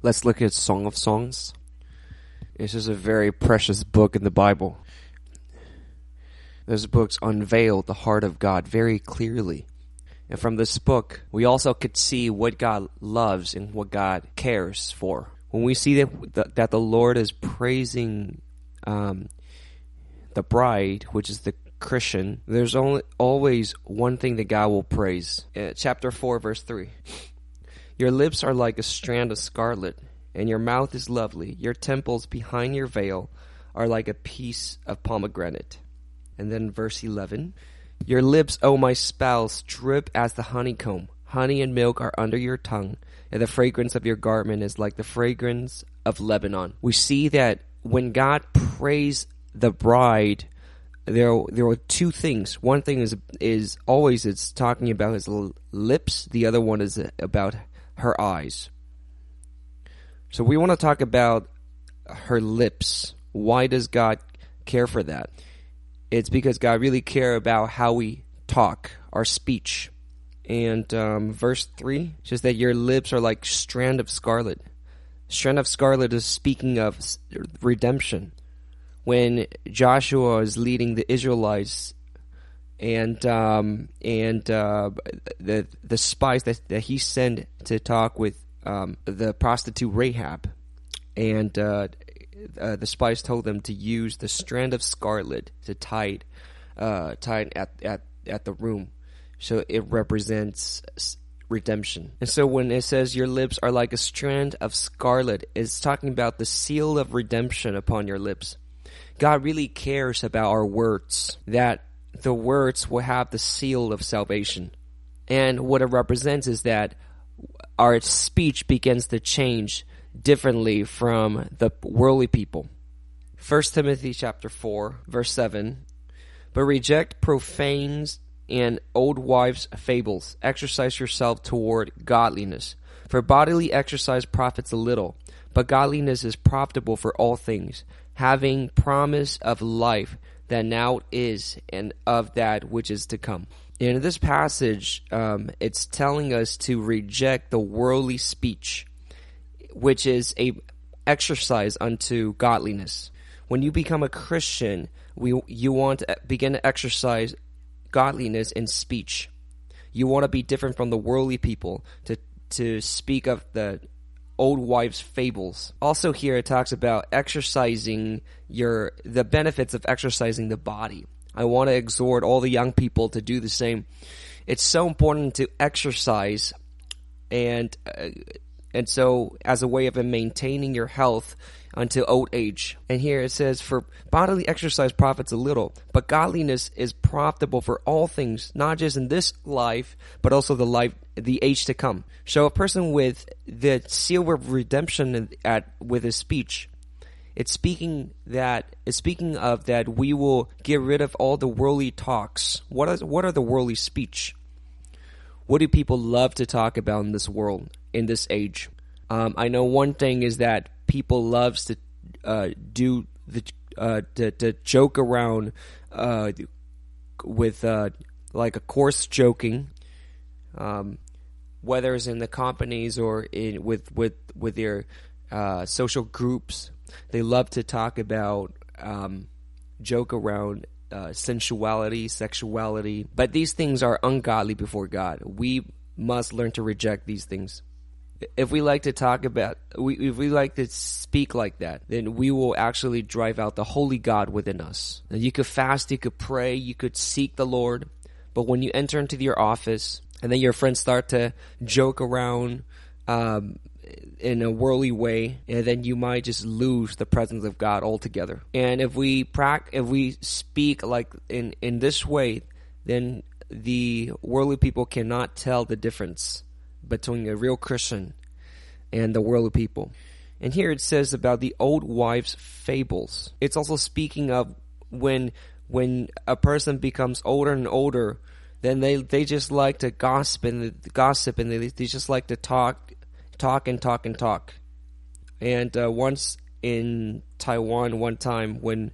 Let's look at Song of Songs. This is a very precious book in the Bible. Those books unveil the heart of God very clearly. And from this book, we also could see what God loves and what God cares for. When we see that the Lord is praising the bride, which is the Christian, there's always one thing that God will praise. Chapter 4, verse 3. Your lips are like a strand of scarlet, and your mouth is lovely. Your temples behind your veil are like a piece of pomegranate. And then verse 11. Your lips, O my spouse, drip as the honeycomb. Honey and milk are under your tongue, and the fragrance of your garment is like the fragrance of Lebanon. We see that when God praised the bride, there were two things. One thing is always it's talking about his lips. The other one is about her eyes. So we want to talk about her lips. Why does God care for that? It's because God really cares about how we talk, our speech. And verse 3 says that your lips are like strand of scarlet. Strand of scarlet is speaking of redemption. When Joshua is leading the Israelites and the spies that he sent to talk with the prostitute Rahab, and the spies told them to use the strand of scarlet to tie it at the room, so it represents redemption. And so when it says your lips are like a strand of scarlet, it's talking about the seal of redemption upon your lips. God really cares about our words, that the words will have the seal of salvation. And what it represents is that our speech begins to change differently from the worldly people. 1 Timothy chapter 4, verse 7. But reject profane and old wives' fables. Exercise yourself toward godliness. For bodily exercise profits a little, but godliness is profitable for all things, having promise of life that now is and of that which is to come. In this passage, it's telling us to reject the worldly speech, which is a exercise unto godliness. When you become a Christian, you want to begin to exercise godliness in speech. You want to be different from the worldly people, to speak of the old wives' fables. Also here it talks about exercising the benefits of exercising the body. I want to exhort all the young people to do the same. It's so important to exercise, and so as a way of maintaining your health until old age. And here it says, for bodily exercise profits a little, but godliness is profitable for all things, not just in this life, but also the age to come. So a person with the seal of redemption with his speech, it's speaking of that we will get rid of all the worldly talks. What are the worldly speech? What do people love to talk about in this world, in this age? I know one thing is that people loves to to joke around with like a coarse joking, whether it's in the companies or with their social groups. They love to talk about joke around sensuality, sexuality, but these things are ungodly before God. We must learn to reject these things. If we like to talk about, if we like to speak like that, then we will actually drive out the holy God within us. Now, you could fast, you could pray, you could seek the Lord, but when you enter into your office and then your friends start to joke around in a worldly way, and then you might just lose the presence of God altogether. And if we speak like in this way, then the worldly people cannot tell the difference between a real Christian and the worldly people. And here it says about the old wives' fables. It's also speaking of when a person becomes older and older, then they just like to gossip and they just like to talk. And once in Taiwan, one time when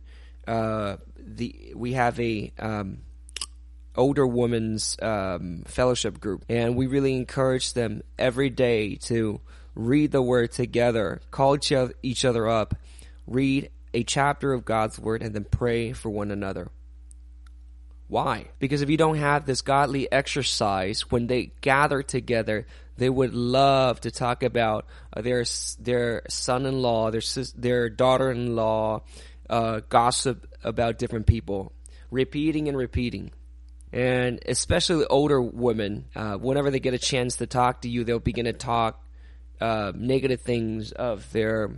we have a older women's fellowship group, and we really encourage them every day to read the word together, call each other up, read a chapter of God's word, and then pray for one another. Why? Because if you don't have this godly exercise, when they gather together, they would love to talk about their son-in-law, their daughter-in-law, gossip about different people, repeating and repeating. And especially older women, whenever they get a chance to talk to you, they'll begin to talk negative things of their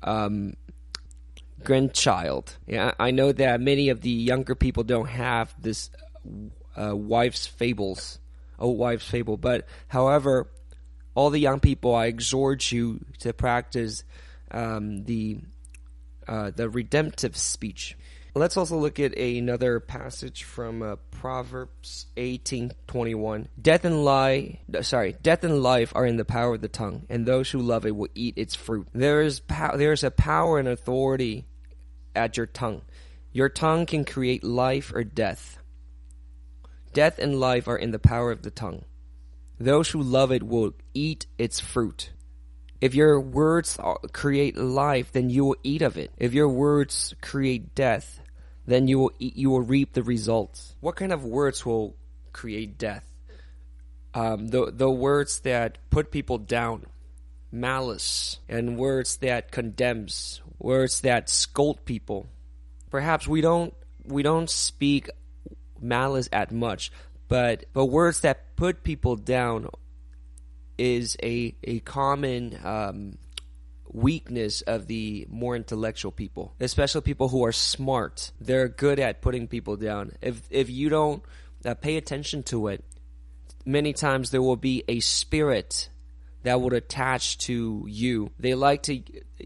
grandchild. Yeah, I know that many of the younger people don't have this wives' fable, but however, all the young people, I exhort you to practice the redemptive speech. Let's also look at another passage from Proverbs 18:21. Death and life are in the power of the tongue, and those who love it will eat its fruit. There is a power and authority at your tongue. Your tongue can create life or death. Death and life are in the power of the tongue. Those who love it will eat its fruit. If your words create life, then you will eat of it. If your words create death, then you will reap the results. What kind of words will create death? The words that put people down, malice, and words that condemns, words that scold people. Perhaps we don't speak malice at much, but words that put people down is a common weakness of the more intellectual people, especially people who are smart. They're good at putting people down. If you don't pay attention to it, many times there will be a spirit that would attach to you. They like to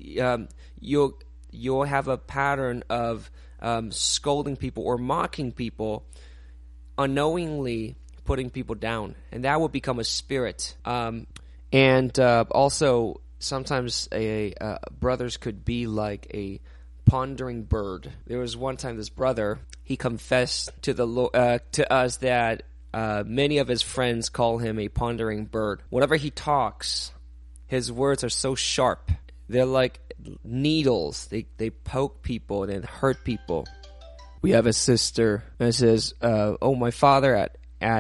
you'll have a pattern of scolding people or mocking people, unknowingly putting people down, and that will become a spirit. Also, sometimes brothers could be like a pondering bird. There was one time this brother, he confessed to us that many of his friends call him a pondering bird. Whenever he talks, his words are so sharp. They're like needles. They poke people and hurt people. We have a sister that says, my father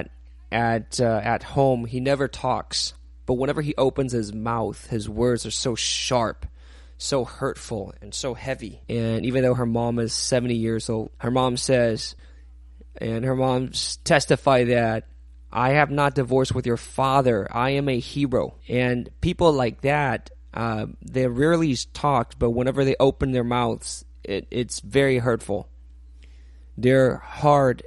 at home, he never talks. But whenever he opens his mouth, his words are so sharp, so hurtful, and so heavy. And even though her mom is 70 years old, her mom says, and her mom testify that, I have not divorced with your father. I am a hero. And people like that, they rarely talk, but whenever they open their mouths, it's very hurtful. Their heart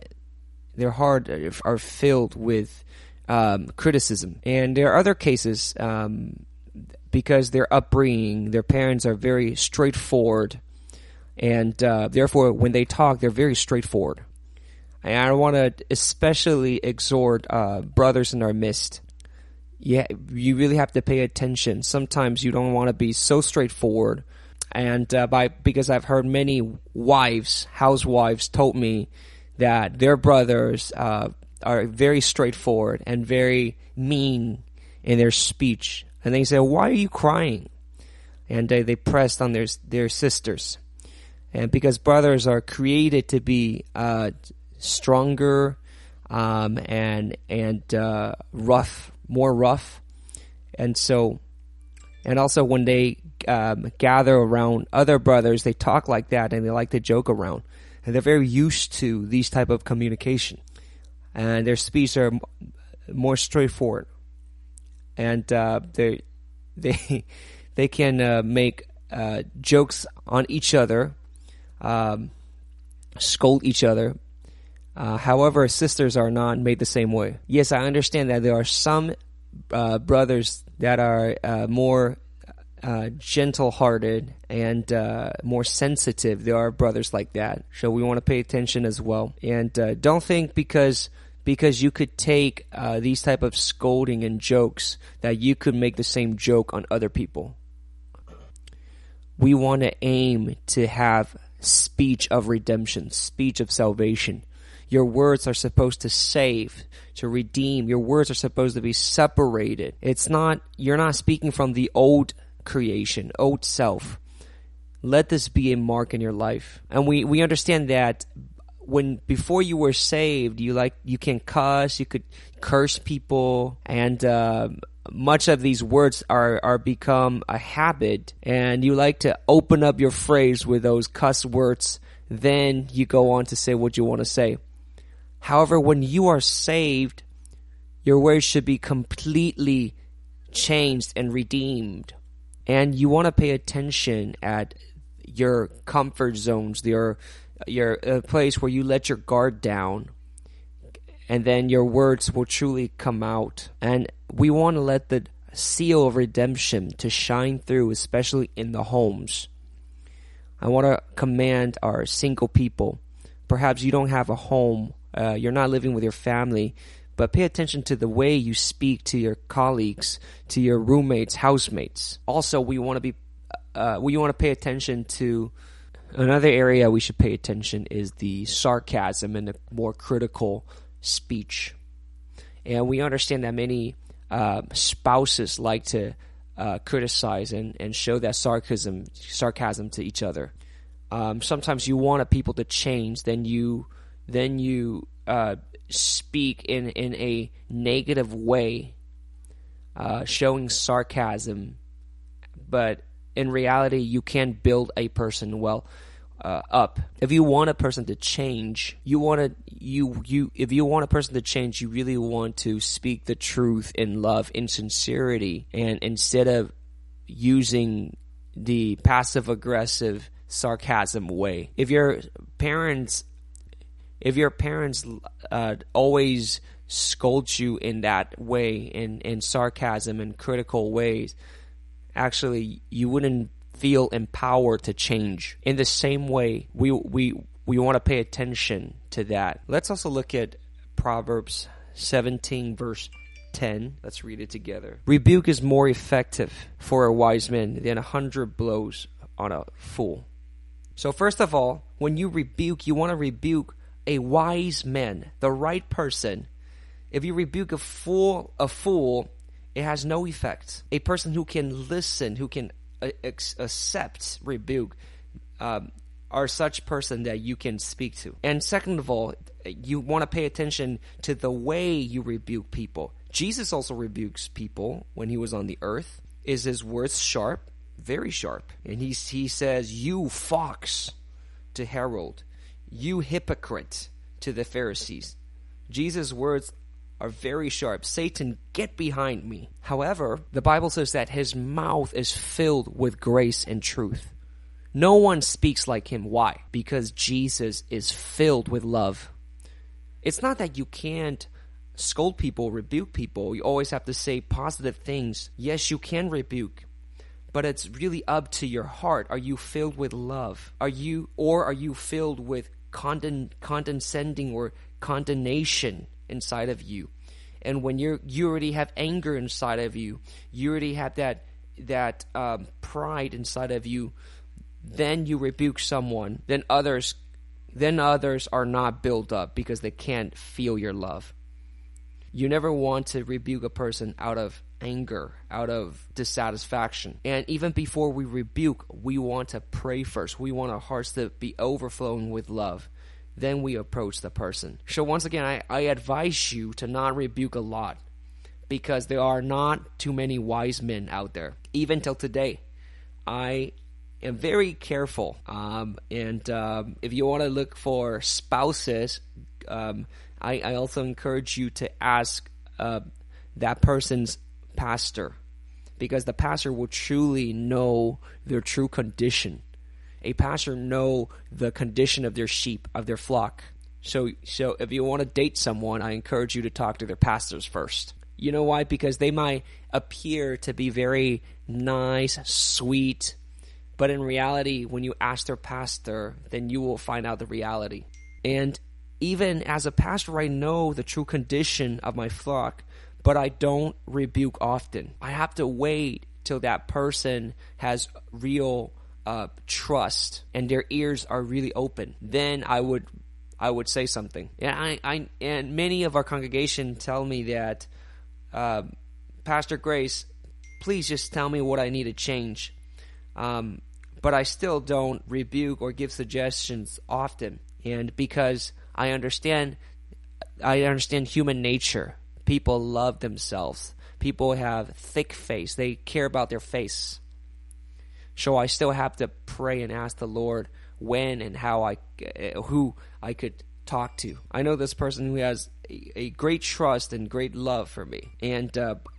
are filled with criticism. And there are other cases, because their upbringing, their parents are very straightforward, and therefore when they talk, they're very straightforward. And I want to especially exhort brothers in our midst. Yeah, you really have to pay attention. Sometimes you don't want to be so straightforward, and because I've heard many housewives told me that their brothers are very straightforward and very mean in their speech. And they say, why are you crying? And they pressed on their sisters. And because brothers are created to be stronger and rough, more rough. And also when they gather around other brothers, they talk like that and they like to joke around. And they're very used to these type of communication. And their speech are more straightforward. And they can make jokes on each other, scold each other. However, sisters are not made the same way. Yes, I understand that there are some brothers that are more gentle-hearted and more sensitive. There are brothers like that, so we want to pay attention as well. And don't think because you could take these type of scolding and jokes that you could make the same joke on other people. We want to aim to have speech of redemption, speech of salvation. Your words are supposed to save, to redeem. Your words are supposed to be separated. You're not speaking from the old creation, old self. Let this be a mark in your life. And we understand that before you were saved, you can cuss, you could curse people, and much of these words are become a habit, and you like to open up your phrase with those cuss words. Then you go on to say what you want to say. However, when you are saved, your words should be completely changed and redeemed. And you want to pay attention at your comfort zones, your place where you let your guard down, and then your words will truly come out. And we want to let the seal of redemption to shine through, especially in the homes. I want to command our single people. Perhaps you don't have a home, you're not living with your family, but pay attention to the way you speak to your colleagues, to your roommates, housemates. Also, we want to pay attention to another area we should pay attention is the sarcasm and the more critical speech. And we understand that many spouses like to criticize and show that sarcasm to each other. Sometimes you want people to change, then you speak in a negative way, showing sarcasm, but in reality, you can't build a person up. If you want a person to change, if you want a person to change, you really want to speak the truth in love, in sincerity, and instead of using the passive aggressive sarcasm way. If your parents always scold you in that way, in sarcasm and critical ways, actually you wouldn't feel empowered to change. In the same way, we want to pay attention to that. Let's also look at Proverbs 17 verse 10. Let's read it together. Rebuke is more effective for a wise man than 100 blows on a fool. So first of all, when you rebuke, you want to rebuke a wise man, the right person. If you rebuke a fool, it has no effect. A person who can listen, who can accept rebuke, are such person that you can speak to. And second of all, you want to pay attention to the way you rebuke people. Jesus also rebukes people when he was on the earth. Is his words sharp? Very sharp. And he says, "You fox," to Herod. "You hypocrite," to the Pharisees. Jesus' words are very sharp. "Satan, get behind me." However, the Bible says that his mouth is filled with grace and truth. No one speaks like him. Why? Because Jesus is filled with love. It's not that you can't scold people, rebuke people. You always have to say positive things. Yes, you can rebuke, but it's really up to your heart. Are you filled with love? Are you filled with condescending or condemnation inside of you? And when you already have anger inside of you, you already have that pride inside of you, then you rebuke someone, then others are not built up because they can't feel your love. You never want to rebuke a person out of anger, out of dissatisfaction. And even before we rebuke, we want to pray first. We want our hearts to be overflowing with love. Then we approach the person. So once again, I advise you to not rebuke a lot, because there are not too many wise men out there. Even till today, I am very careful. If you want to look for spouses, I also encourage you to ask that person's pastor, because the pastor will truly know their true condition. A pastor know the condition of their sheep, of their flock. So if you want to date someone, I encourage you to talk to their pastors first. You know why? Because they might appear to be very nice, sweet, but in reality, when you ask their pastor, then you will find out the reality. And even as a pastor, I know the true condition of my flock, but I don't rebuke often. I have to wait till that person has real trust and their ears are really open. Then I would I would say something. And many of our congregation tell me that, Pastor Grace, please just tell me what I need to change. But I still don't rebuke or give suggestions often. And because I understand human nature. People love themselves. People have thick face. They care about their face. So I still have to pray and ask the Lord when and who I could talk to. I know this person who has a great trust and great love for me, and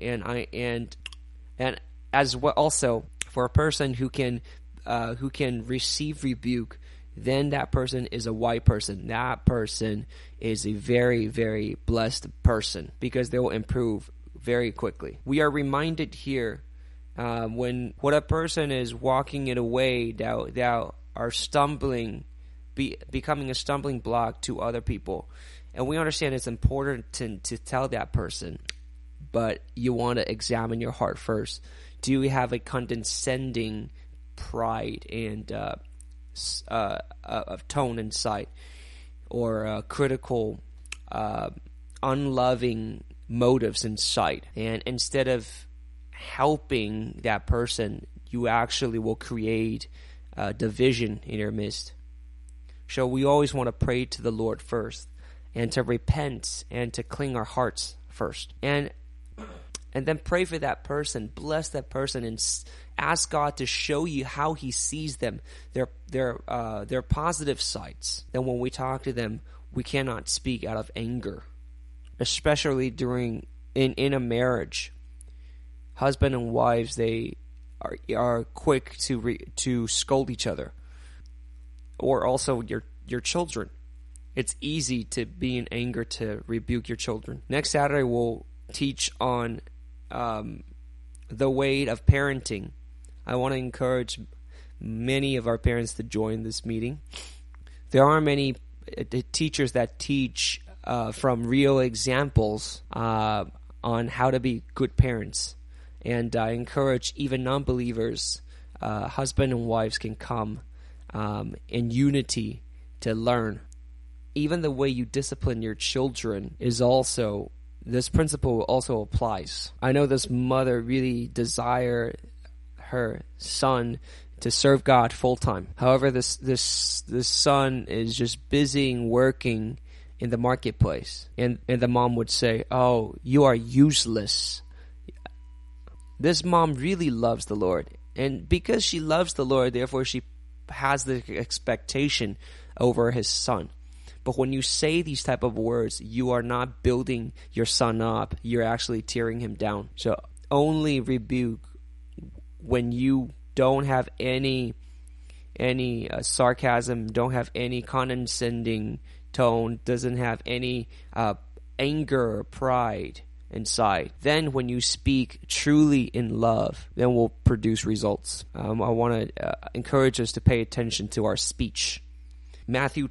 as well also for a person who can receive rebuke. Then that person is a white person. That person is a very, very blessed person because they will improve very quickly. We are reminded here when a person is walking in a way that are becoming a stumbling block to other people. And we understand it's important to tell that person, but you want to examine your heart first. Do you have a condescending pride and of tone inside, or critical, unloving motives inside? And instead of helping that person, you actually will create division in your midst. So we always want to pray to the Lord first, and to repent and to clean our hearts first, and then pray for that person, bless that person, and ask God to show you how He sees them, their positive sides. Then when we talk to them, we cannot speak out of anger, especially in a marriage. Husband and wives, they are quick to scold each other, or also your children. It's easy to be in anger to rebuke your children. Next Saturday we'll teach on the weight of parenting. I want to encourage many of our parents to join this meeting. There are many teachers that teach from real examples on how to be good parents. And I encourage even non-believers, husband and wives can come in unity to learn. Even the way you discipline your children this principle also applies. I know this mother really desire her son to serve God full time. However, this son is just busy working in the marketplace, and the mom would say, "Oh, you are useless." This mom really loves the Lord, and because she loves the Lord, therefore she has the expectation over his son. But when you say these type of words, you are not building your son up. You're actually tearing him down. So only rebuke when you don't have any sarcasm, don't have any condescending tone, doesn't have any anger or pride inside. Then when you speak truly in love, then we'll produce results. I want to encourage us to pay attention to our speech. Matthew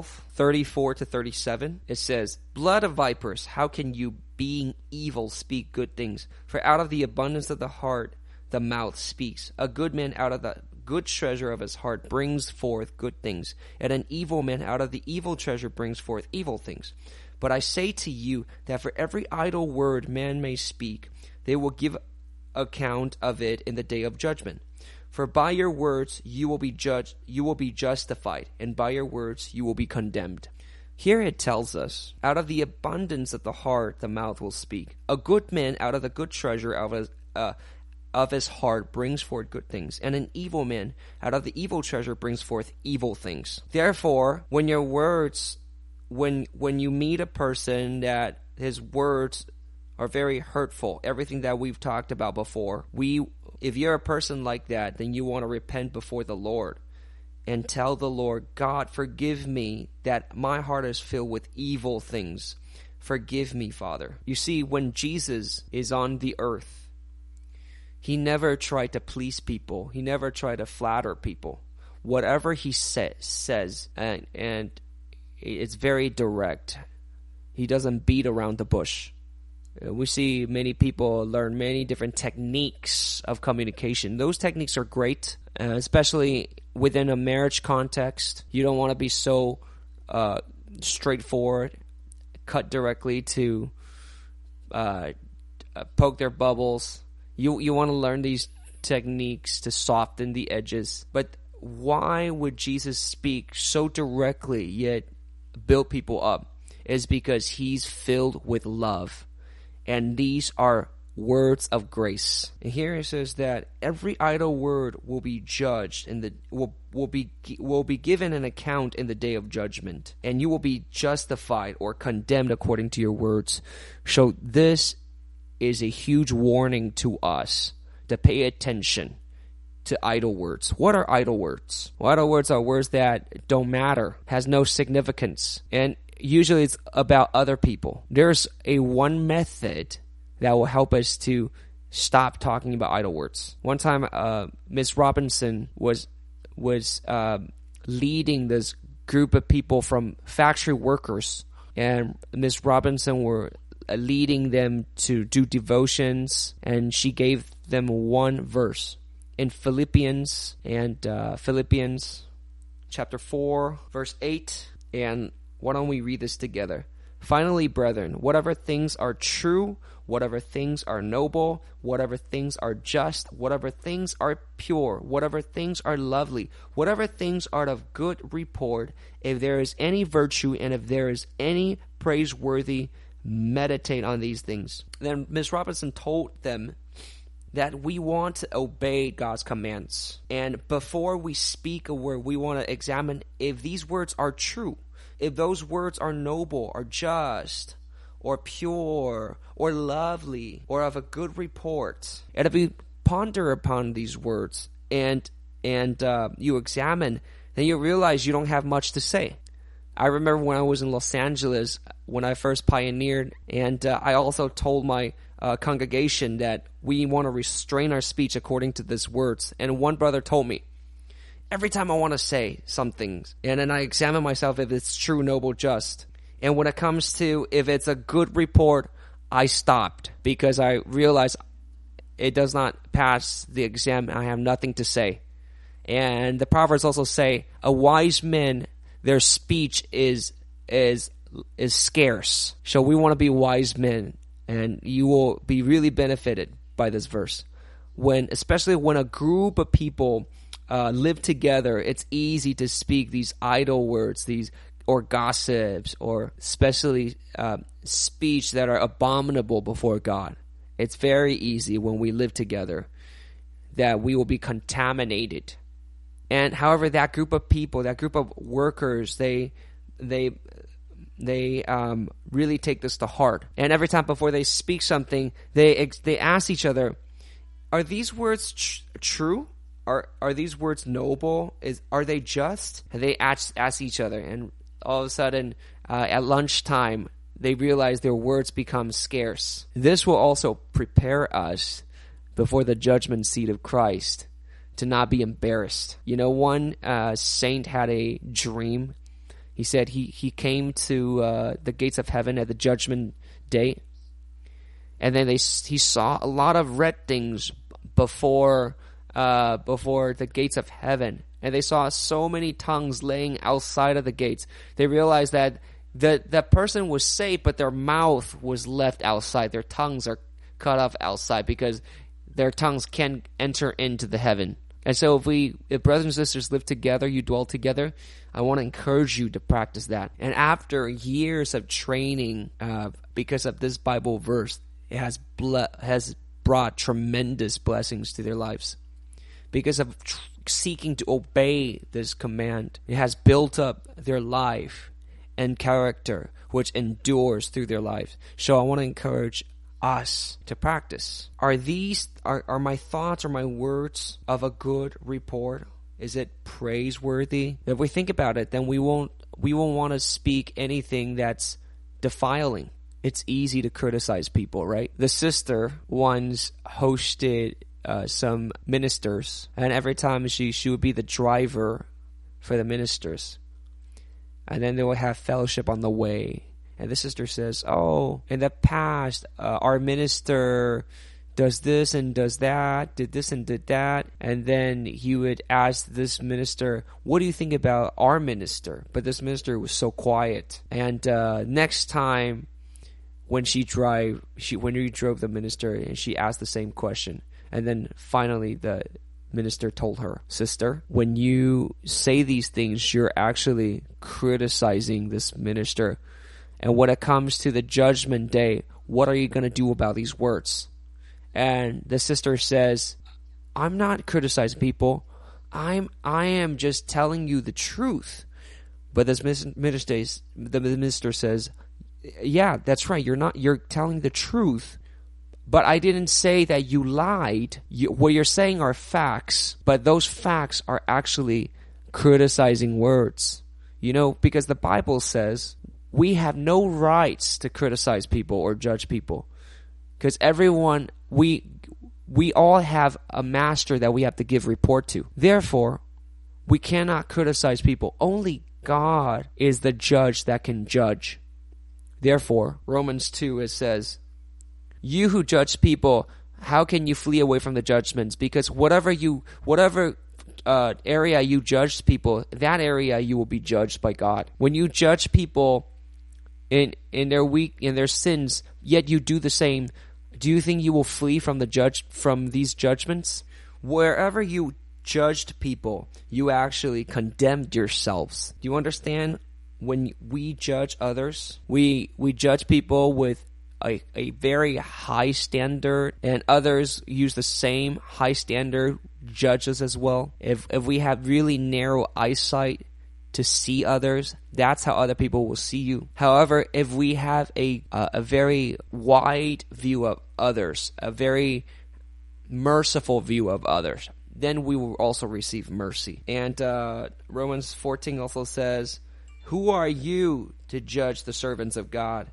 12:34-37, it says, "Blood of vipers, how can you, being evil, speak good things? For out of the abundance of the heart, the mouth speaks. A good man out of the good treasure of his heart brings forth good things, and an evil man out of the evil treasure brings forth evil things. But I say to you that for every idle word man may speak, they will give account of it in the day of judgment. For by your words you will be judged, you will be justified, and by your words you will be condemned." Here it tells us, out of the abundance of the heart the mouth will speak. A good man out of the good treasure of his heart brings forth good things, and an evil man out of the evil treasure brings forth evil things. Therefore, when your words, when you meet a person that his words are very hurtful, everything that we've talked about before, if you're a person like that, then you want to repent before the Lord and tell the Lord, "God, forgive me that my heart is filled with evil things. Forgive me, Father." You see, when Jesus is on the earth, he never tried to please people. He never tried to flatter people. Whatever he says, and it's very direct. He doesn't beat around the bush. We see many people learn many different techniques of communication. Those techniques are great, especially within a marriage context. You don't want to be so straightforward, cut directly to poke their bubbles. You want to learn these techniques to soften the edges. But why would Jesus speak so directly yet build people up? Is because he's filled with love. And these are words of grace. And here it says that every idle word will be judged and will be given an account in the day of judgment. And you will be justified or condemned according to your words. So this is a huge warning to us to pay attention to idle words. What are idle words? Well, idle words are words that don't matter, has no significance, and usually it's about other people. There's one method that will help us to stop talking about idle words. One time, Miss Robinson was leading this group of people from factory workers, and Miss Robinson were leading them to do devotions, and she gave them one verse in Philippians chapter 4 verse 8. And why don't we read this together? Finally, brethren, whatever things are true, whatever things are noble, whatever things are just, whatever things are pure, whatever things are lovely, whatever things are of good report, if there is any virtue and if there is any praiseworthy, meditate on these things. Then Ms. Robinson told them that we want to obey God's commands. And before we speak a word, we want to examine if these words are true, if those words are noble, or just, or pure, or lovely, or of a good report. And if we ponder upon these words and you examine, then you realize you don't have much to say. I remember when I was in Los Angeles, when I first pioneered, and I also told my congregation that we want to restrain our speech according to these words. And one brother told me, every time I want to say something, and then I examine myself if it's true, noble, just. And when it comes to if it's a good report, I stopped because I realized it does not pass the exam and I have nothing to say. And the Proverbs also say, a wise man, their speech is scarce. So we want to be wise men, and you will be really benefited by this verse. Especially when a group of people live together, it's easy to speak these idle words, or gossips, or especially speech that are abominable before God. It's very easy when we live together that we will be contaminated. And however, that group of people, that group of workers, they really take this to heart. And every time before they speak something, they ask each other, are these words true? Are these words noble? Are they just? And they ask each other, and all of a sudden, at lunchtime, they realize their words become scarce. This will also prepare us before the judgment seat of Christ to not be embarrassed. You know, one saint had a dream. He said he came to the gates of heaven at the judgment day, and then he saw a lot of red things before the gates of heaven, and they saw so many tongues laying outside of the gates. They realized that that person was saved, but their mouth was left outside. Their tongues are cut off outside because their tongues can't enter into the heaven. And so if brothers and sisters live together, you dwell together, I want to encourage you to practice that. And after years of training, because of this Bible verse, it has brought tremendous blessings to their lives. Because of seeking to obey this command, it has built up their life and character, which endures through their lives. So I want to encourage us to practice. Are my thoughts or my words of a good report? Is it praiseworthy? If we think about it, then we won't want to speak anything that's defiling. It's easy to criticize people, right? The sister once hosted some ministers, and every time she would be the driver for the ministers, and then they would have fellowship on the way. And the sister says, oh, in the past, our minister does this and does that, did this and did that. And then he would ask this minister, what do you think about our minister? But this minister was so quiet. And next time when he drove the minister, and she asked the same question. And then finally the minister told her, sister, when you say these things, you're actually criticizing this minister. And when it comes to the judgment day, what are you going to do about these words? And the sister says, I'm not criticizing people. I am just telling you the truth. But the minister says, yeah, that's right. You're telling the truth. But I didn't say that you lied. What you're saying are facts, but those facts are actually criticizing words. Because the Bible says we have no rights to criticize people or judge people. Because everyone, we all have a master that we have to give report to. Therefore, we cannot criticize people. Only God is the judge that can judge. Therefore, Romans 2, it says, you who judge people, how can you flee away from the judgments? Because whatever area you judge people, that area you will be judged by God. When you judge people in their sins, yet you do the same, do you think you will flee from these judgments? Wherever you judged people, you actually condemned yourselves. Do you understand? When we judge others, we judge people with a very high standard, and others use the same high standard, judge us as well. If we have really narrow eyesight to see others, that's how other people will see you. However, if we have a very wide view of others, a very merciful view of others, then we will also receive mercy. And Romans 14 also says, who are you to judge the servants of God?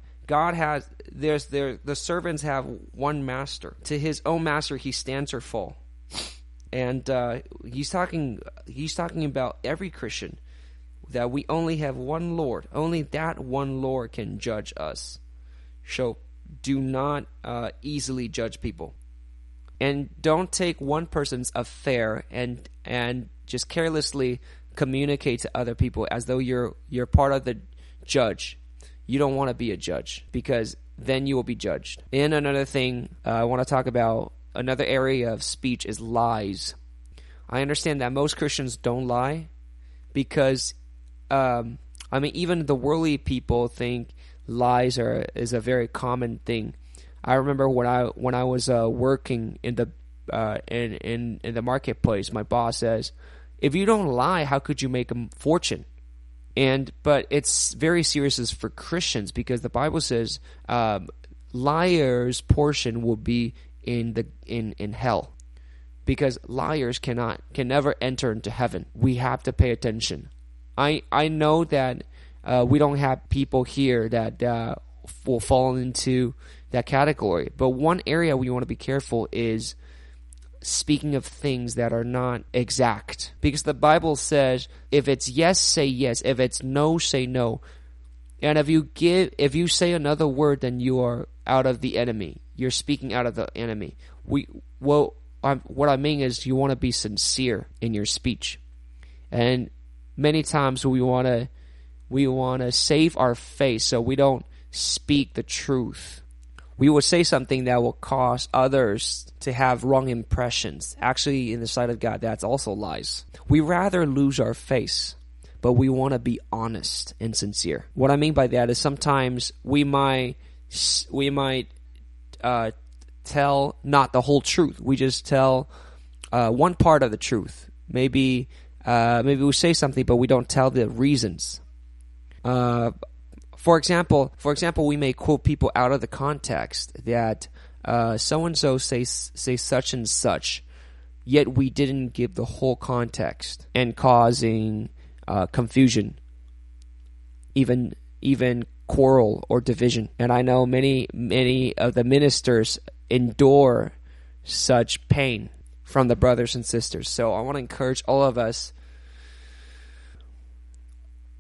The servants have one master. To his own master he stands or fall. And he's talking about every Christian, that we only have one Lord. Only that one Lord can judge us. So do not easily judge people. And don't take one person's affair and just carelessly communicate to other people as though you're part of the judge. You don't want to be a judge, because then you will be judged. And another thing I want to talk about, another area of speech, is lies. I understand that most Christians don't lie, because even the worldly people think lies is a very common thing. I remember when I was working in the marketplace, my boss says, if you don't lie, how could you make a fortune? But it's very serious for Christians, because the Bible says liars' portion will be in hell, because liars can never enter into heaven. We have to pay attention. I know that we don't have people here that will fall into that category, but one area we want to be careful is speaking of things that are not exact, because the Bible says if it's yes, say yes, if it's no, say no. And if you say another word, then you are out of the enemy. You're speaking out of the enemy. What I mean is, you want to be sincere in your speech. And many times we want to save our face, so we don't speak the truth. We will say something that will cause others to have wrong impressions. Actually, in the sight of God, that's also lies. We rather lose our face, but we want to be honest and sincere. What I mean by that is, sometimes we might tell not the whole truth. We just tell one part of the truth. Maybe we say something, but we don't tell the reasons. For example, we may quote people out of the context that so-and-so say such and such, yet we didn't give the whole context, and causing confusion, even quarrel or division. And I know many of the ministers endure such pain from the brothers and sisters. So I want to encourage all of us,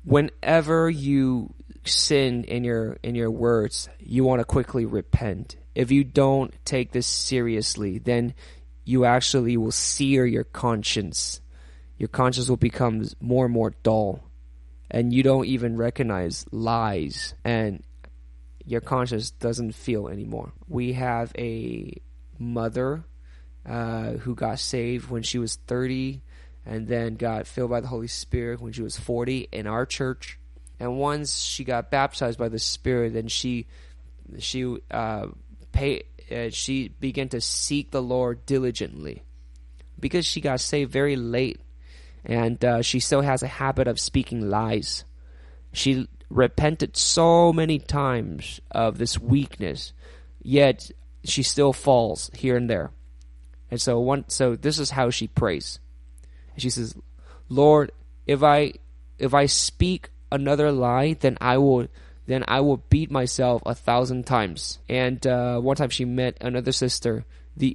whenever you sin in your words, you want to quickly repent if you don't take this seriously, then you actually will sear your conscience. Your conscience will become more and more dull, and you don't even recognize lies, and your conscience doesn't feel anymore. We have a mother who got saved when she was 30 and then got filled by the Holy Spirit when she was 40 in our church. And once she got baptized by the Spirit, then she began to seek the Lord diligently, because she got saved very late, and she still has a habit of speaking lies. She repented so many times of this weakness, yet she still falls here and there. And so this is how she prays. She says, "Lord, if I speak another lie, then I will beat myself 1,000 times." And one time she met another sister. And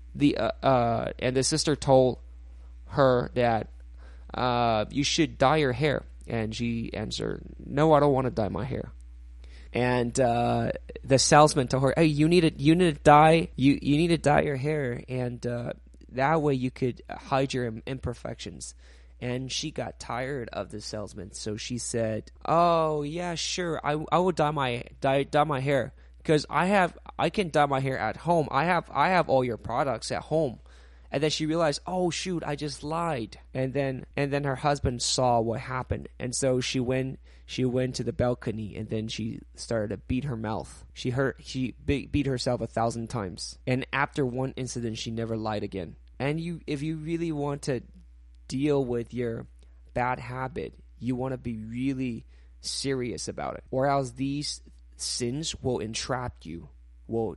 the sister told her that you should dye your hair, and she answered, "No, I don't want to dye my hair." And the salesman told her, "Hey, you need to dye your hair, and that way you could hide your imperfections." And she got tired of the salesman, so she said, "Oh yeah, sure, I will dye my hair, because I can dye my hair at home. I have all your products at home." And then she realized, "Oh shoot, I just lied." And then her husband saw what happened, and so she went to the balcony, and then she started to beat her mouth. She beat herself 1,000 times, and after one incident, she never lied again. And if you really want to deal with your bad habit, you want to be really serious about it, or else these sins will entrap you, will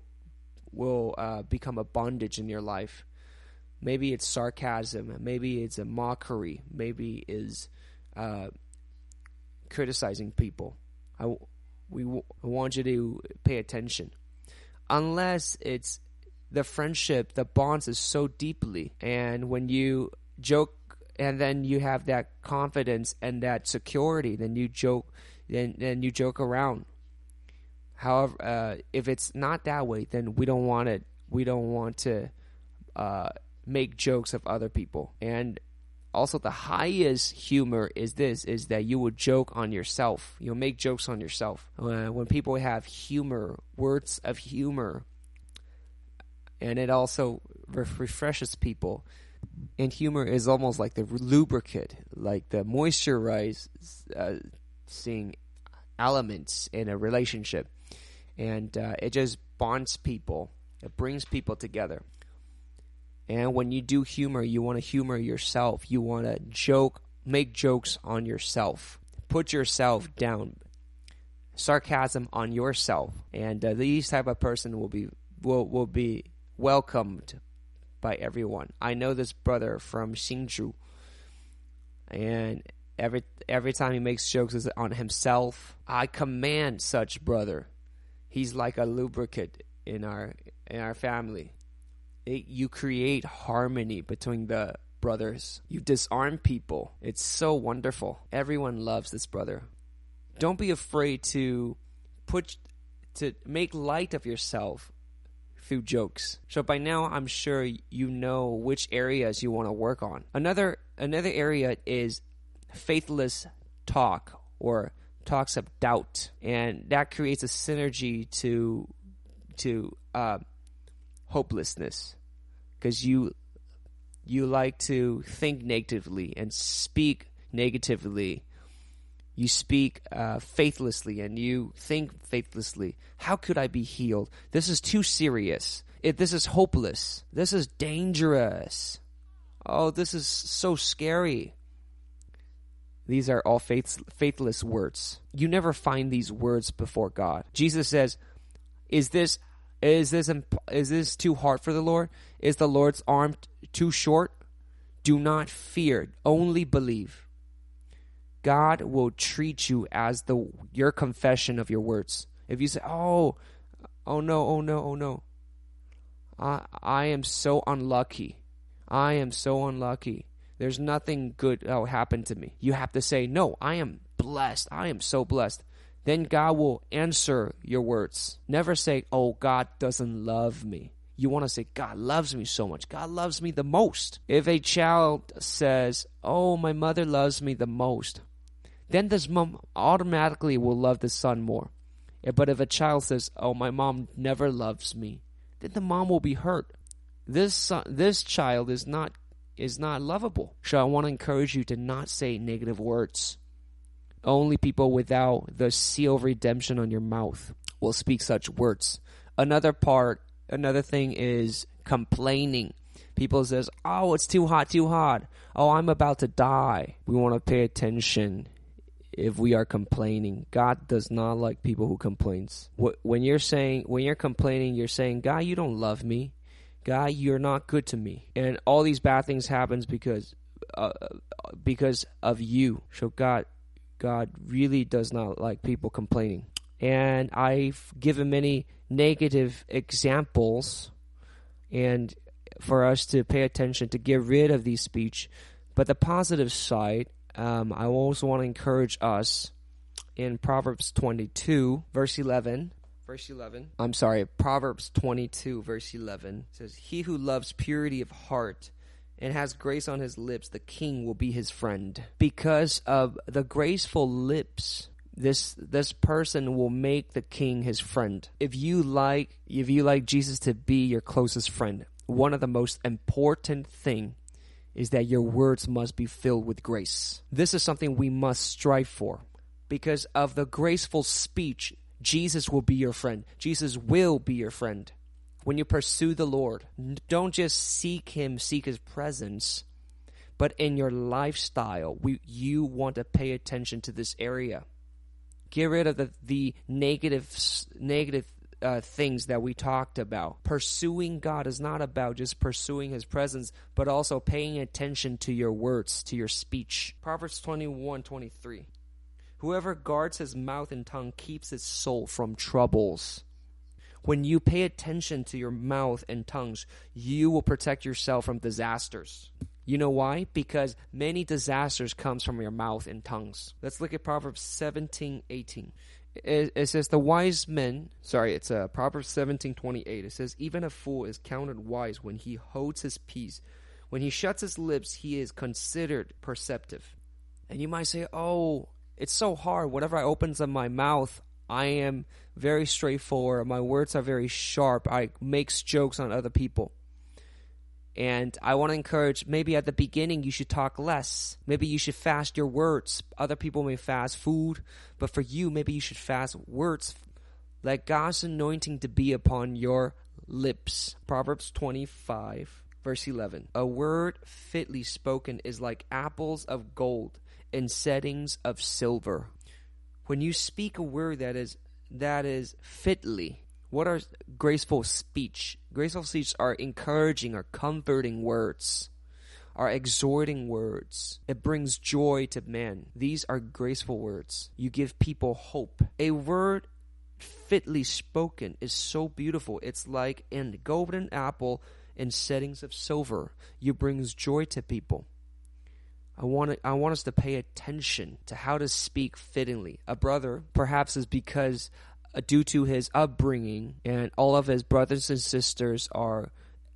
become a bondage in your life. Maybe it's sarcasm, maybe it's a mockery, maybe is criticizing people. I want you to pay attention. Unless it's the friendship, the bonds is so deeply, and when you joke, and then you have that confidence and that security, then you joke, then you joke around. However, if it's not that way, then we don't want it. We don't want to make jokes of other people. And also, the highest humor is that you would joke on yourself. You'll make jokes on yourself. When people have humor, words of humor, and it also refreshes people. And humor is almost like the lubricant, like the moisturizing elements in a relationship. And it just bonds people. It brings people together. And when you do humor, you want to humor yourself. You want to make jokes on yourself. Put yourself down. Sarcasm on yourself. And these type of person will be welcomed by everyone. I know this brother from Hsinchu, and every time he makes jokes on himself, I command such brother. He's like a lubricant in our family. You create harmony between the brothers. You disarm people. It's so wonderful. Everyone loves this brother. Don't be afraid to make light of yourself through jokes. So by now, I'm sure you know which areas you want to work on. Another area is faithless talk, or talks of doubt, and that creates a synergy to hopelessness, because you like to think negatively and speak negatively. You speak faithlessly, and you think faithlessly. How could I be healed? This is too serious. This is hopeless. This is dangerous. Oh, this is so scary. These are all faithless words. You never find these words before God. Jesus says, "Is this too hard for the Lord? Is the Lord's arm too short? Do not fear. Only believe." God will treat you as your confession of your words. If you say, oh no, I am so unlucky. There's nothing good that will happen to me. You have to say, no, I am blessed. I am so blessed. then God will answer your words. Never say, oh, God doesn't love me. You want to say, God loves me so much. God loves me the most. If a child says, oh, my mother loves me the most, then this mom automatically will love the son more. But if a child says, oh, my mom never loves me, then the mom will be hurt. This child is not lovable. So I want to encourage you to not say negative words. Only people without the seal of redemption on your mouth will speak such words. Another thing is complaining. People says, oh, it's too hot. Oh, I'm about to die. We want to pay attention if we are complaining. God does not like people who complains. When you're complaining, you're saying, God, you don't love me. God, you're not good to me. And all these bad things happens because of you. So God really does not like people complaining. And I've given many negative examples and for us to pay attention to get rid of these speech. But the positive side, I also want to encourage us in Proverbs 22, verse 11. Proverbs 22, verse 11 says, he who loves purity of heart and has grace on his lips, the king will be his friend. Because of the graceful lips, this person will make the king his friend. If you like Jesus to be your closest friend, one of the most important thing is that your words must be filled with grace. This is something we must strive for. Because of the graceful speech, Jesus will be your friend. Jesus will be your friend. When you pursue the Lord, don't just seek his presence, but in your lifestyle, you want to pay attention to this area. Get rid of the negative things that we talked about. Pursuing God is not about just pursuing his presence, but also paying attention to your words, to your speech. Proverbs 21:23. Whoever guards his mouth and tongue keeps his soul from troubles. When you pay attention to your mouth and tongues, you will protect yourself from disasters. You know why? Because many disasters comes from your mouth and tongues. Let's look at Proverbs 17:18. It says Proverbs 17:28. It says, even a fool is counted wise when he holds his peace. When he shuts his lips, he is considered perceptive. And you might say, oh, it's so hard. Whenever I opens up my mouth, I am very straightforward. My words are very sharp. I make jokes on other people. And I want to encourage, maybe at the beginning you should talk less. Maybe you should fast your words. Other people may fast food, but for you, maybe you should fast words. Let God's anointing to be upon your lips. Proverbs 25, verse 11. A word fitly spoken is like apples of gold in settings of silver. When you speak a word that is fitly, what are graceful speech? Graceful speech are encouraging or comforting words, are exhorting words. It brings joy to men. These are graceful words. You give people hope. A word fitly spoken is so beautiful. It's like a golden apple in settings of silver. You brings joy to people. I want us to pay attention to how to speak fittingly. A brother, perhaps is because due to his upbringing and all of his brothers and sisters are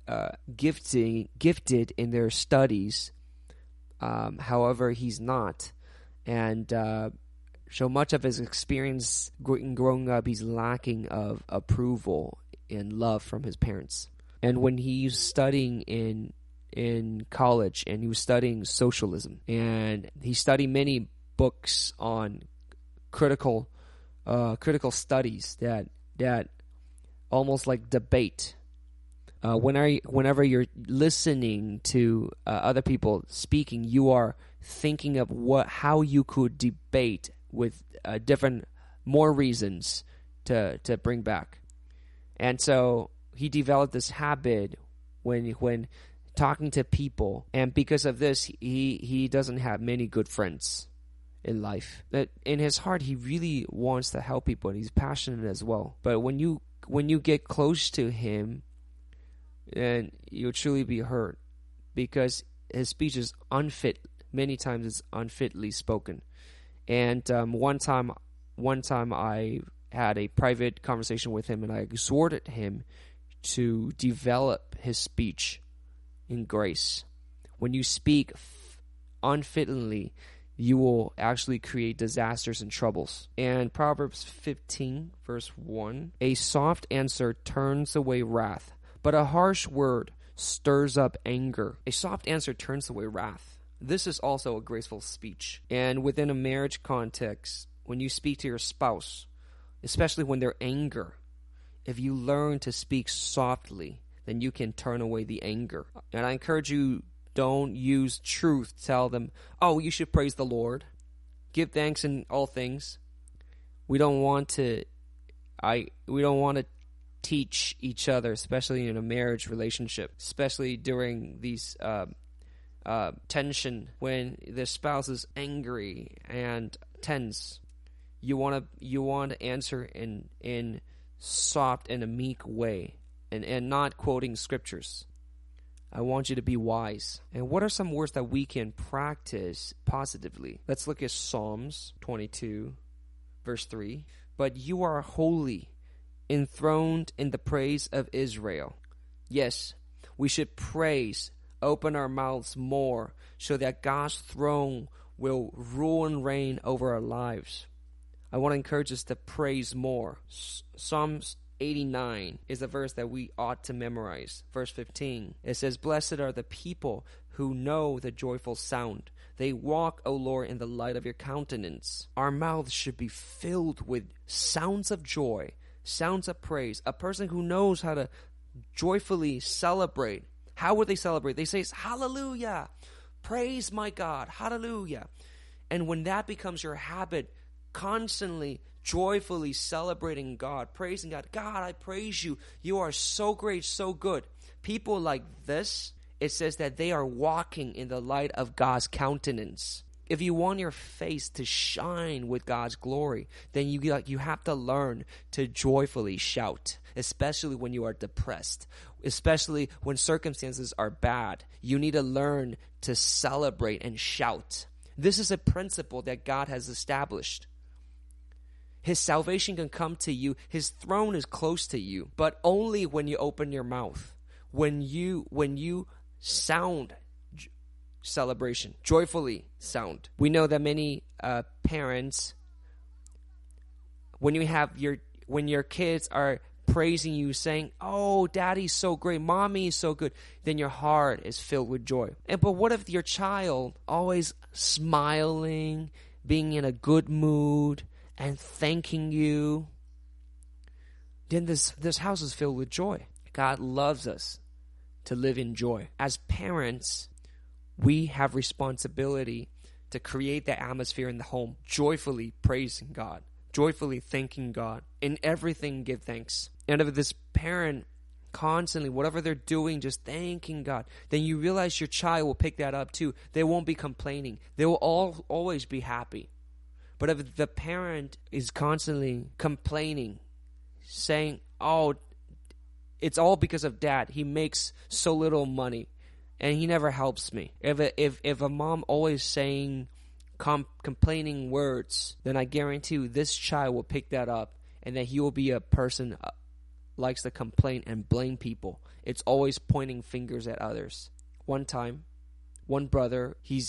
gifted in their studies. However, he's not. And so much of his experience growing up, he's lacking of approval and love from his parents. And when he's studying in college, and he was studying socialism, and he studied many books on critical studies that almost like debate. Whenever you're listening to other people speaking, you are thinking of how you could debate with different more reasons to bring back. And so he developed this habit when talking to people, and because of this, he doesn't have many good friends in life. That in his heart, he really wants to help people, and he's passionate as well. But when you get close to him, and you'll truly be hurt, because his speech is unfit. Many times it's unfitly spoken. And one time one time I had a private conversation with him, and I exhorted him to develop his speech in grace. When you speak unfittingly, you will actually create disasters and troubles. And Proverbs 15, verse 1, a soft answer turns away wrath, but a harsh word stirs up anger. A soft answer turns away wrath. This is also a graceful speech. And within a marriage context, when you speak to your spouse, especially when they're angry, if you learn to speak softly, then you can turn away the anger. And I encourage you, don't use truth to tell them, oh, you should praise the Lord. Give thanks in all things. We don't want to teach each other, especially in a marriage relationship, especially during these tension, when the spouse is angry and tense. You want to answer in soft and a meek way, and not quoting scriptures. I want you to be wise. And what are some words that we can practice positively? Let's look at Psalms 22, verse 3. But you are holy, enthroned in the praise of Israel. Yes, we should praise, open our mouths more, so that God's throne will rule and reign over our lives. I want to encourage us to praise more. Psalms 89 is a verse that we ought to memorize. Verse 15, it says, blessed are the people who know the joyful sound. They walk, O Lord, in the light of your countenance. Our mouths should be filled with sounds of joy, sounds of praise. A person who knows how to joyfully celebrate. How would they celebrate? They say, hallelujah, praise my God, hallelujah. And when that becomes your habit, constantly, joyfully celebrating God, praising God. God, I praise you. You are so great, so good. People like this, it says that they are walking in the light of God's countenance. If you want your face to shine with God's glory, then you have to learn to joyfully shout, especially when you are depressed, especially when circumstances are bad. You need to learn to celebrate and shout. This is a principle that God has established. His salvation can come to you. His throne is close to you, but only when you open your mouth. When you sound celebration, joyfully sound. We know that many parents, when your kids are praising you, saying, "Oh, Daddy's so great, Mommy is so good," then your heart is filled with joy. But what if your child always smiling, being in a good mood, and thanking you? Then this house is filled with joy. God loves us to live in joy. As parents, we have responsibility to create the atmosphere in the home, joyfully praising God, joyfully thanking God. In everything, give thanks. And if this parent constantly, whatever they're doing, just thanking God, then you realize your child will pick that up too. They won't be complaining. They will always be happy. But if the parent is constantly complaining, saying, "Oh, it's all because of Dad. He makes so little money, and he never helps me." If a mom always saying complaining words, then I guarantee you this child will pick that up, and that he will be a person likes to complain and blame people. It's always pointing fingers at others. One time, one brother, he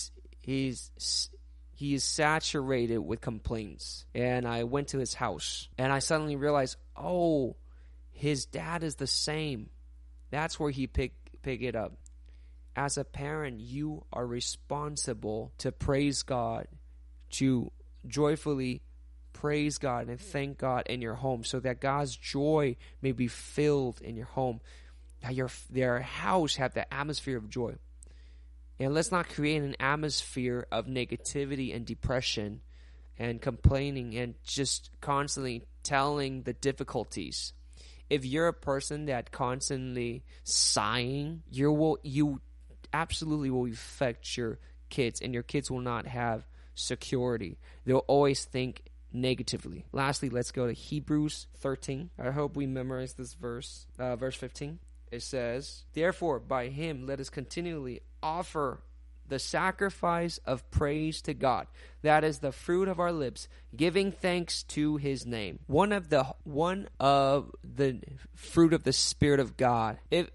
is saturated with complaints. And I went to his house, and I suddenly realized, oh, his dad is the same. That's where he pick it up. As a parent, you are responsible to praise God, to joyfully praise God and thank God in your home, so that God's joy may be filled in your home. That your house have the atmosphere of joy. And let's not create an atmosphere of negativity and depression and complaining and just constantly telling the difficulties. If you're a person that constantly sighing, you absolutely will affect your kids, and your kids will not have security. They'll always think negatively. Lastly, let's go to Hebrews 13. I hope we memorize this verse. Verse 15. It says, "Therefore, by him let us continually offer the sacrifice of praise to God. That is the fruit of our lips, giving thanks to his name. One of the fruit of the Spirit of God. If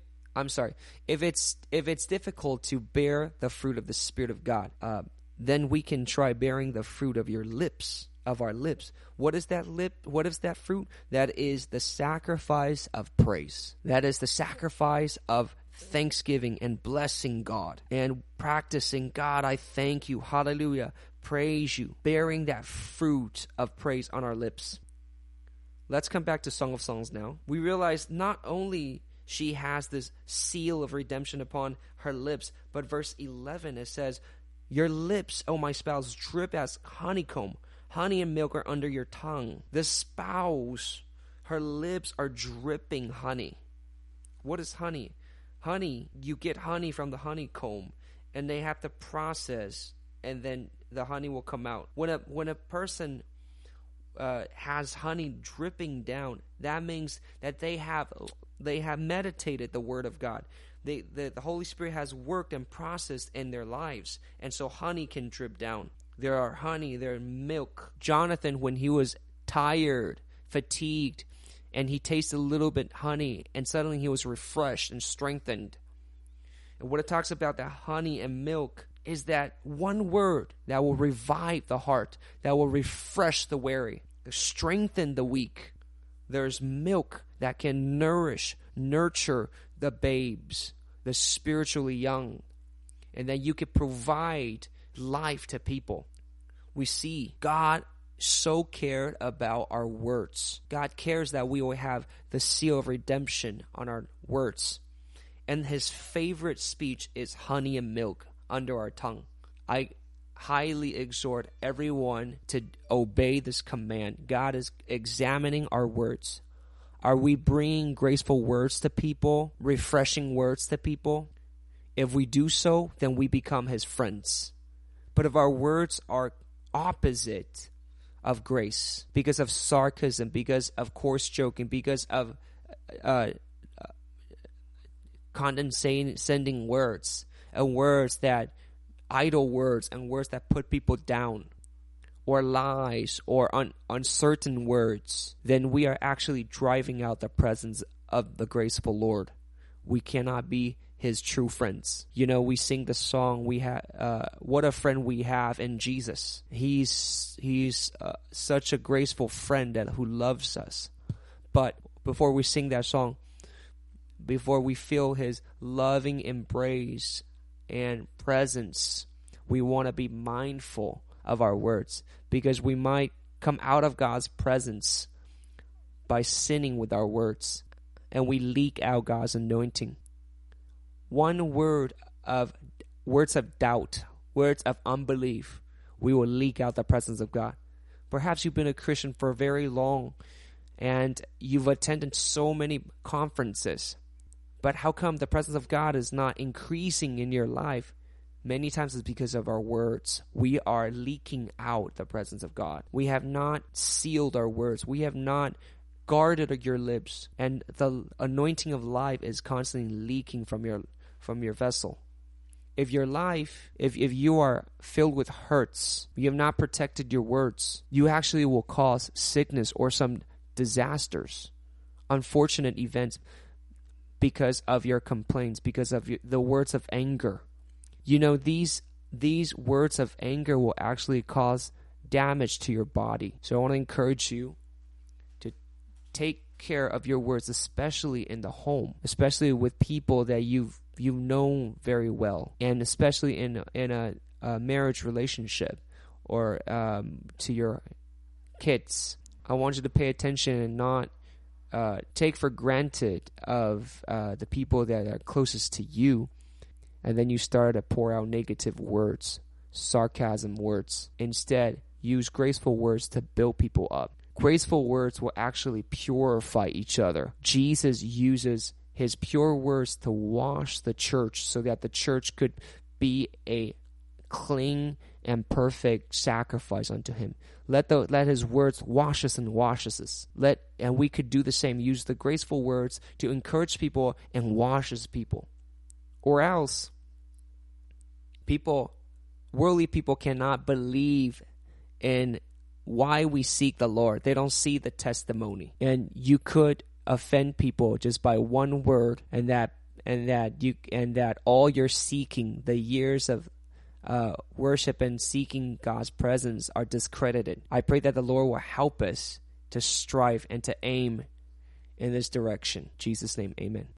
it's difficult to bear the fruit of the Spirit of God, then we can try bearing the fruit of our lips. What is that What is that fruit? That is the sacrifice of praise. That is the sacrifice of thanksgiving and blessing God and practicing, God, I thank you, hallelujah, praise you, bearing that fruit of praise on our lips. Let's come back to Song of Songs now. We realize not only she has this seal of redemption upon her lips, but verse 11, it says, your lips, O my spouse, drip as honeycomb. Honey and milk are under your tongue. The spouse, her lips are dripping honey. What is honey? Honey, you get honey from the honeycomb, and they have to process, and then the honey will come out. When a person has honey dripping down, that means that they have meditated the Word of God. The Holy Spirit has worked and processed in their lives, and so honey can drip down. There are honey, there are milk. Jonathan, when he was tired, fatigued, and he tasted a little bit honey, and suddenly he was refreshed and strengthened. And what it talks about, that honey and milk, is that one word that will revive the heart, that will refresh the weary, strengthen the weak. There's milk that can nurture the babes, the spiritually young, and that you can provide life to people. We see God so cared about our words. God cares that we will have the seal of redemption on our words. And his favorite speech is honey and milk under our tongue. I highly exhort everyone to obey this command. God is examining our words. Are we bringing graceful words to people, refreshing words to people? If we do so, then we become his friends. But if our words are opposite of grace, because of sarcasm, because of coarse joking, because of condescending words, and words that idle words, and words that put people down, or lies, or uncertain words, then we are actually driving out the presence of the graceful Lord. We cannot be his true friends. You know, we sing the song, we have what a friend we have in Jesus. He's such a graceful friend who loves us. But before we sing that song, before we feel his loving embrace and presence, we want to be mindful of our words, because we might come out of God's presence by sinning with our words, and we leak out God's anointing. One words of doubt, words of unbelief, we will leak out the presence of God. Perhaps you've been a Christian for very long, and you've attended so many conferences, but how come the presence of God is not increasing in your life? Many times it's because of our words. We are leaking out the presence of God. We have not sealed our words. We have not guarded your lips, and the anointing of life is constantly leaking from your vessel. If your life, if you are filled with hurts, you have not protected your words, you actually will cause sickness or some disasters, unfortunate events, because of your complaints, because of the words of anger. You know, these words of anger will actually cause damage to your body. So I want to encourage you to take care of your words, especially in the home, especially with people that you've known very well, and especially in a marriage relationship, or to your kids. I want you to pay attention and not take for granted of the people that are closest to you, and then you start to pour out negative words, sarcasm words. Instead, use graceful words to build people up. Graceful words will actually purify each other. Jesus uses his pure words to wash the church so that the church could be a clean and perfect sacrifice unto him. Let his words wash us and washes us. And we could do the same. Use the graceful words to encourage people and washes people. Or else, Worldly people cannot believe in why we seek the Lord. They don't see the testimony. And you could offend people just by one word, and that all your seeking, the years of worship and seeking God's presence, are discredited. I pray that the Lord will help us to strive and to aim in this direction. In Jesus' name, amen.